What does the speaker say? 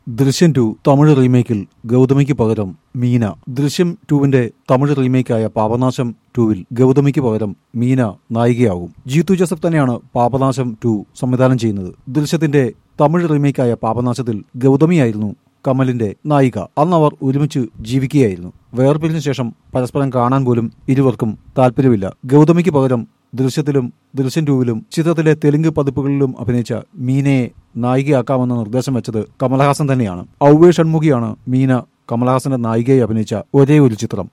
ദൃശ്യം 2 തമിഴ് റീമേക്കിൽ ഗൗതമിക്ക് പകരം മീന. ദൃശ്യം 2വിന്റെ തമിഴ് റീമേക്കായ പാപനാശം 2വിൽ ഗൗതമിക്ക് പകരം മീന നായികയാകും. ജീത്തു ജോസഫ് തന്നെയാണ് പാപനാശം 2 സംവിധാനം ചെയ്യുന്നത്. ദൃശ്യത്തിന്റെ തമിഴ് റീമേക്കായ പാപനാശത്തിൽ ഗൗതമിയായിരുന്നു കമലിന്റെ നായിക. അന്ന് അവർ ഒരുമിച്ച് ജീവിക്കുകയായിരുന്നു. വേർപിരിഞ്ഞ ശേഷം പരസ്പരം കാണാൻ പോലും ഇരുവർക്കും താല്പര്യമില്ല. ഗൗതമിക്ക് പകരം ദൃശ്യത്തിലും ദൃശ്യം 2വിലും ചിത്രത്തിലെ തെലുങ്ക് പതിപ്പുകളിലും അഭിനയിച്ച മീനയെ നായികയാക്കാമെന്ന നിർദ്ദേശം വെച്ചത് കമലഹാസൻ തന്നെയാണ്. ഔവേ ഷൺമുഖിയാണ് മീന കമലഹാസന്റെ നായികയായി അഭിനയിച്ച ഒരേ ഒരു ചിത്രം.